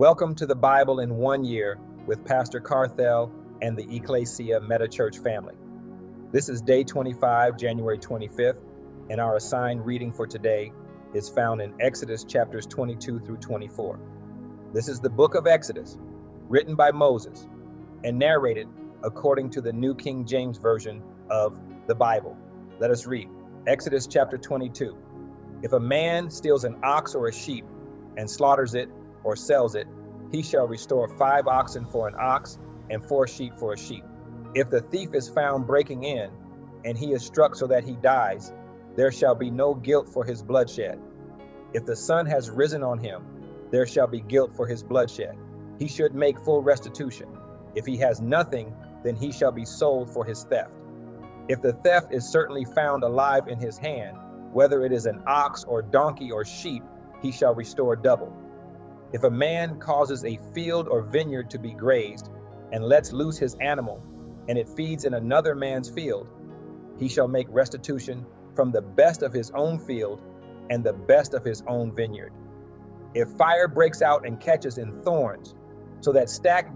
Welcome to the Bible in 1 year with Pastor Carthel and the Ecclesia Metachurch family. This is day 25, January 25th, and our assigned reading for today is found in Exodus chapters 22 through 24. This is the book of Exodus, written by Moses and narrated according to the New King James Version of the Bible. Let us read. Exodus chapter 22. If a man steals an ox or a sheep and slaughters it or sells it, he shall restore 5 oxen for an ox and 4 sheep for a sheep. If the thief is found breaking in, and he is struck so that he dies, there shall be no guilt for his bloodshed. If the sun has risen on him, there shall be guilt for his bloodshed. He should make full restitution. If he has nothing, then he shall be sold for his theft. If the theft is certainly found alive in his hand, whether it is an ox or donkey or sheep, he shall restore double. If a man causes a field or vineyard to be grazed, and lets loose his animal, and it feeds in another man's field, he shall make restitution from the best of his own field and the best of his own vineyard. If fire breaks out and catches in thorns, so that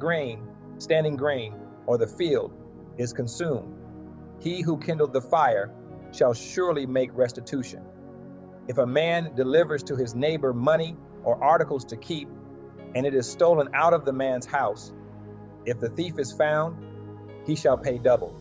standing grain, or the field is consumed, he who kindled the fire shall surely make restitution. If a man delivers to his neighbor money or articles to keep, and it is stolen out of the man's house, if the thief is found, he shall pay double.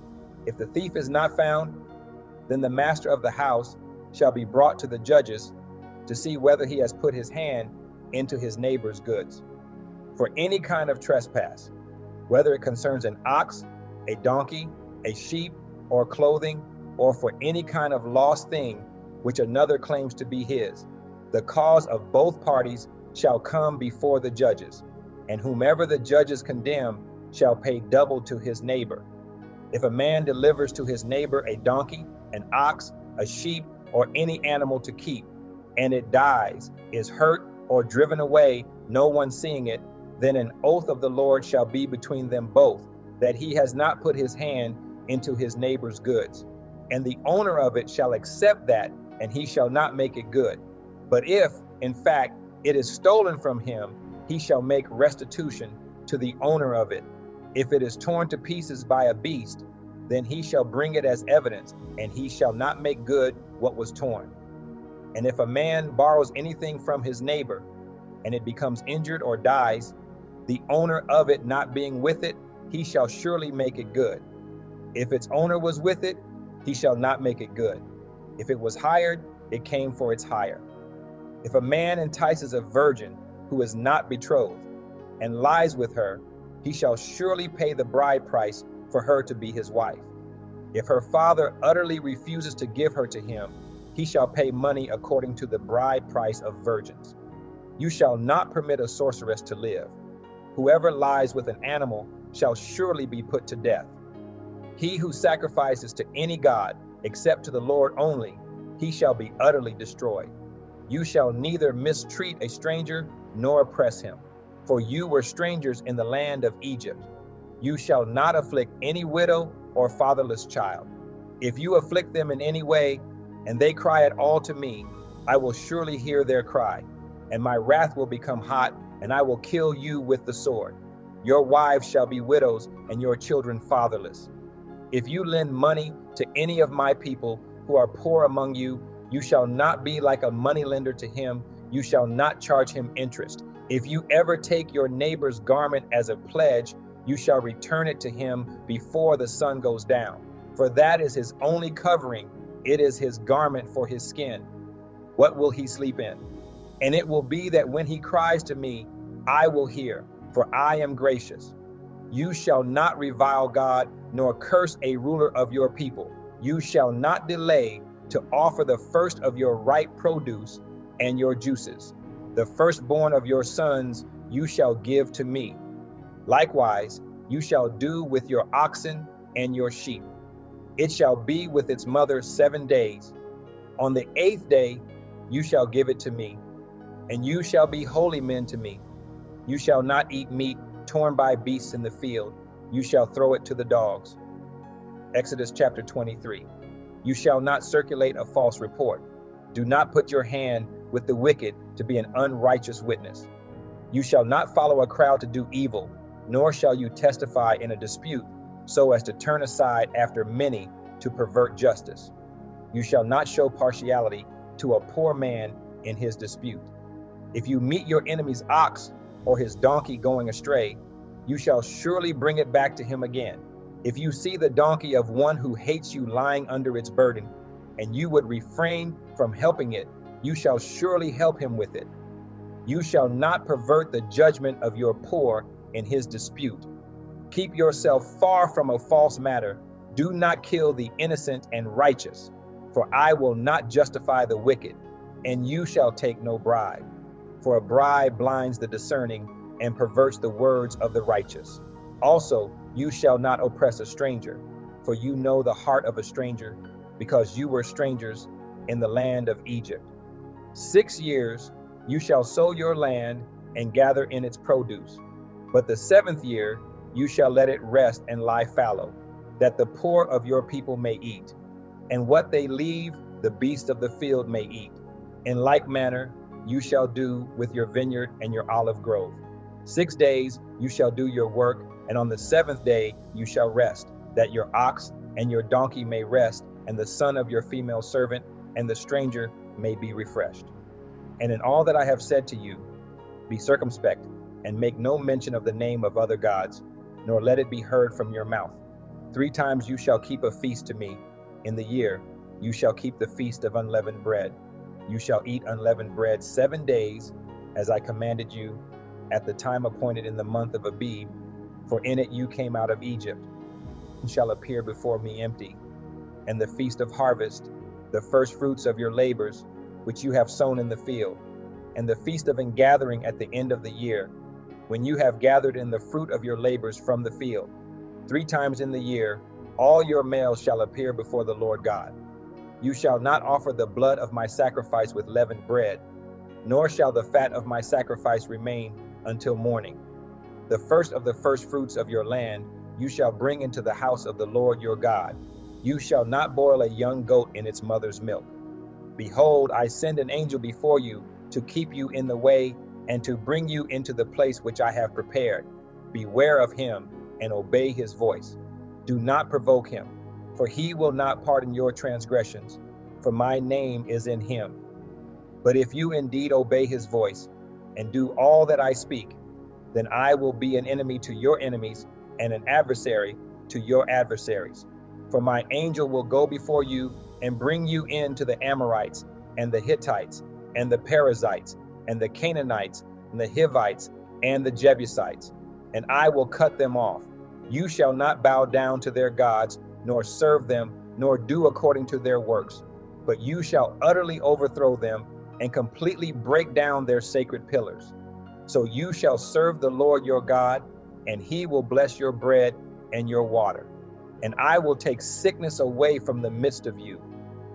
If the thief is not found, then the master of the house shall be brought to the judges to see whether he has put his hand into his neighbor's goods. For any kind of trespass, whether it concerns an ox, a donkey, a sheep, or clothing, or for any kind of lost thing which another claims to be his, the cause of both parties shall come before the judges, and whomever the judges condemn shall pay double to his neighbor. If a man delivers to his neighbor a donkey, an ox, a sheep, or any animal to keep, and it dies, is hurt, or driven away, no one seeing it, then an oath of the Lord shall be between them both, that he has not put his hand into his neighbor's goods. And the owner of it shall accept that, and he shall not make it good. But if, in fact, it is stolen from him, he shall make restitution to the owner of it. If it is torn to pieces by a beast, then he shall bring it as evidence, and he shall not make good what was torn. And if a man borrows anything from his neighbor, and it becomes injured or dies, the owner of it not being with it, he shall surely make it good. If its owner was with it, he shall not make it good. If it was hired, it came for its hire. If a man entices a virgin who is not betrothed and lies with her, he shall surely pay the bride price for her to be his wife. If her father utterly refuses to give her to him, he shall pay money according to the bride price of virgins. You shall not permit a sorceress to live. Whoever lies with an animal shall surely be put to death. He who sacrifices to any god except to the Lord only, he shall be utterly destroyed. You shall neither mistreat a stranger nor oppress him, for you were strangers in the land of Egypt. You shall not afflict any widow or fatherless child. If you afflict them in any way, and they cry at all to me, I will surely hear their cry, and my wrath will become hot, and I will kill you with the sword. Your wives shall be widows, and your children fatherless. If you lend money to any of my people who are poor among you, you shall not be like a moneylender to him. You shall not charge him interest. If you ever take your neighbor's garment as a pledge, you shall return it to him before the sun goes down. For that is his only covering. It is his garment for his skin. What will he sleep in? And it will be that when he cries to me, I will hear, for I am gracious. You shall not revile God, nor curse a ruler of your people. You shall not delay to offer the first of your ripe produce and your juices. The firstborn of your sons you shall give to me. Likewise, you shall do with your oxen and your sheep. It shall be with its mother 7 days. On the 8th day you shall give it to me, and you shall be holy men to me. You shall not eat meat torn by beasts in the field. You shall throw it to the dogs. Exodus chapter 23. You shall not circulate a false report. Do not put your hand with the wicked to be an unrighteous witness. You shall not follow a crowd to do evil, nor shall you testify in a dispute, so as to turn aside after many to pervert justice. You shall not show partiality to a poor man in his dispute. If you meet your enemy's ox or his donkey going astray, you shall surely bring it back to him again. If you see the donkey of one who hates you lying under its burden, and you would refrain from helping it, you shall surely help him with it. You shall not pervert the judgment of your poor in his dispute. Keep yourself far from a false matter. Do not kill the innocent and righteous, for I will not justify the wicked, and you shall take no bribe. For a bribe blinds the discerning and perverts the words of the righteous. Also, you shall not oppress a stranger, for you know the heart of a stranger, because you were strangers in the land of Egypt. 6 years you shall sow your land and gather in its produce. But the 7th year you shall let it rest and lie fallow, that the poor of your people may eat, and what they leave the beasts of the field may eat. In like manner you shall do with your vineyard and your olive grove. 6 days you shall do your work, and on the 7th day you shall rest, that your ox and your donkey may rest, and the son of your female servant and the stranger may be refreshed. And in all that I have said to you, be circumspect, and make no mention of the name of other gods, nor let it be heard from your mouth. 3 times you shall keep a feast to me. In the year you shall keep the feast of unleavened bread. You shall eat unleavened bread 7 days, as I commanded you, at the time appointed in the month of Abib, for in it you came out of Egypt. You shall appear before me empty. And the feast of harvest, the first fruits of your labors, which you have sown in the field, and the feast of ingathering at the end of the year, when you have gathered in the fruit of your labors from the field. 3 times in the year all your males shall appear before the Lord God. You shall not offer the blood of my sacrifice with leavened bread, nor shall the fat of my sacrifice remain until morning. The first of the first fruits of your land you shall bring into the house of the Lord your God. You shall not boil a young goat in its mother's milk. Behold, I send an angel before you to keep you in the way and to bring you into the place which I have prepared. Beware of him and obey his voice. Do not provoke him, for he will not pardon your transgressions, for my name is in him. But if you indeed obey his voice and do all that I speak, then I will be an enemy to your enemies and an adversary to your adversaries. For my angel will go before you and bring you in to the Amorites and the Hittites and the Perizzites and the Canaanites and the Hivites and the Jebusites, and I will cut them off. You shall not bow down to their gods, nor serve them, nor do according to their works, but you shall utterly overthrow them and completely break down their sacred pillars. So you shall serve the Lord your God, and he will bless your bread and your water. And I will take sickness away from the midst of you.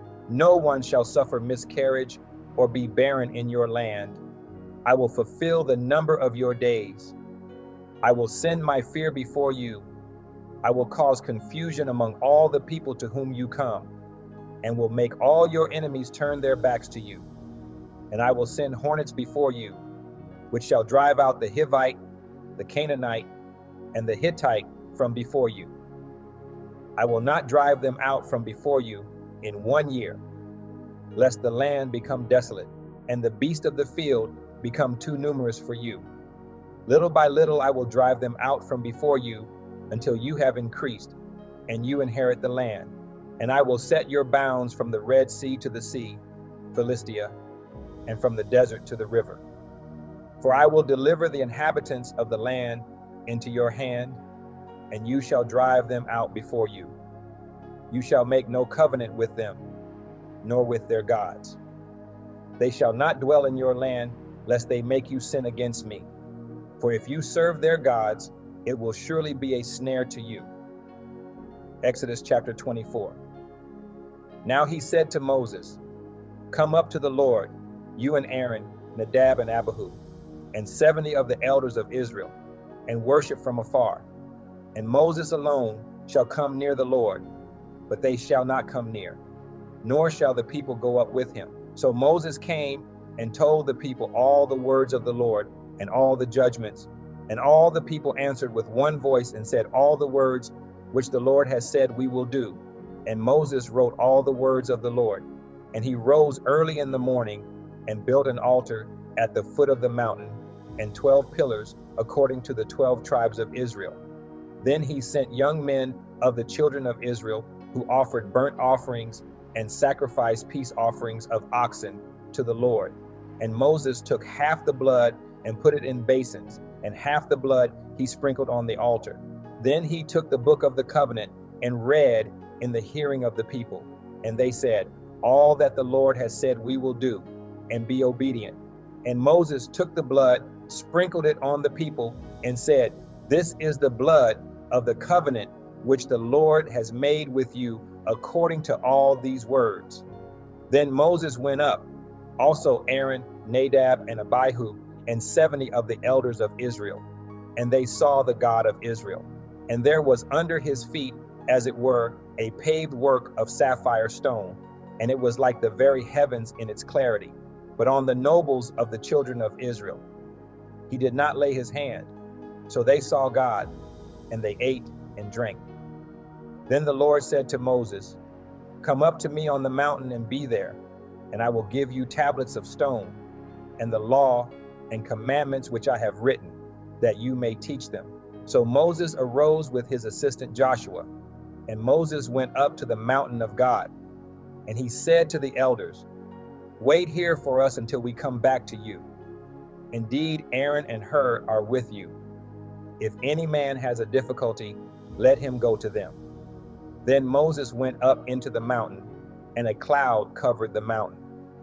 No one shall suffer miscarriage or be barren in your land. I will fulfill the number of your days. I will send my fear before you. I will cause confusion among all the people to whom you come, and will make all your enemies turn their backs to you. And I will send hornets before you, which shall drive out the Hivite, the Canaanite, and the Hittite from before you. I will not drive them out from before you in 1 year, lest the land become desolate, and the beast of the field become too numerous for you. Little by little I will drive them out from before you until you have increased, and you inherit the land. And I will set your bounds from the Red Sea to the sea, Philistia, and from the desert to the river. For I will deliver the inhabitants of the land into your hand, and you shall drive them out before you. You shall make no covenant with them, nor with their gods. They shall not dwell in your land, lest they make you sin against me. For if you serve their gods, it will surely be a snare to you. Exodus chapter 24. Now he said to Moses, Come up to the Lord, you and Aaron, Nadab and Abihu, and 70 of the elders of Israel, and worship from afar. And Moses alone shall come near the Lord, but they shall not come near, nor shall the people go up with him. So Moses came and told the people all the words of the Lord, and all the judgments. And all the people answered with one voice and said, all the words which the Lord has said we will do. And Moses wrote all the words of the Lord. And he rose early in the morning and built an altar at the foot of the mountain and 12 pillars according to the 12 tribes of Israel. Then he sent young men of the children of Israel who offered burnt offerings and sacrificed peace offerings of oxen to the Lord. And Moses took half the blood and put it in basins, and half the blood he sprinkled on the altar. Then he took the book of the covenant and read in the hearing of the people. And they said, all that the Lord has said we will do, and be obedient. And Moses took the blood, sprinkled it on the people, and said, this is the blood of the covenant which the Lord has made with you according to all these words. Then Moses went up, also Aaron, Nadab, and Abihu, and 70 of the elders of Israel. And they saw the God of Israel. And there was under his feet, as it were, a paved work of sapphire stone, and it was like the very heavens in its clarity. But on the nobles of the children of Israel he did not lay his hand. So they saw God, and they ate and drank. Then the Lord said to Moses, come up to me on the mountain and be there, and I will give you tablets of stone, and the law and commandments which I have written, that you may teach them. So Moses arose with his assistant Joshua, and Moses went up to the mountain of God. And he said to the elders, wait here for us until we come back to you. Indeed, Aaron and Hur are with you. If any man has a difficulty, let him go to them. Then Moses went up into the mountain, and a cloud covered the mountain.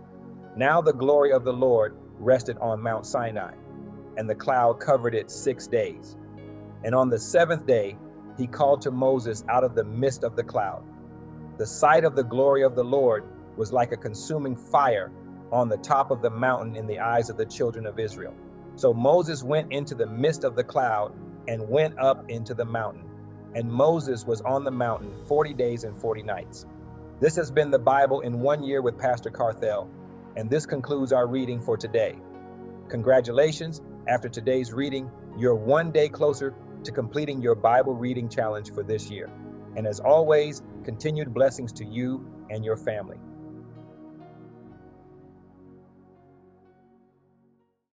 Now the glory of the Lord rested on Mount Sinai, and the cloud covered it 6 days. And on the 7th day, he called to Moses out of the midst of the cloud. The sight of the glory of the Lord was like a consuming fire on the top of the mountain in the eyes of the children of Israel. So Moses went into the midst of the cloud and went up into the mountain. And Moses was on the mountain 40 days and 40 nights. This has been the Bible in 1 year with Pastor Carthel, and this concludes our reading for today. Congratulations, after today's reading, you're 1 day closer to completing your Bible reading challenge for this year. And as always, continued blessings to you and your family.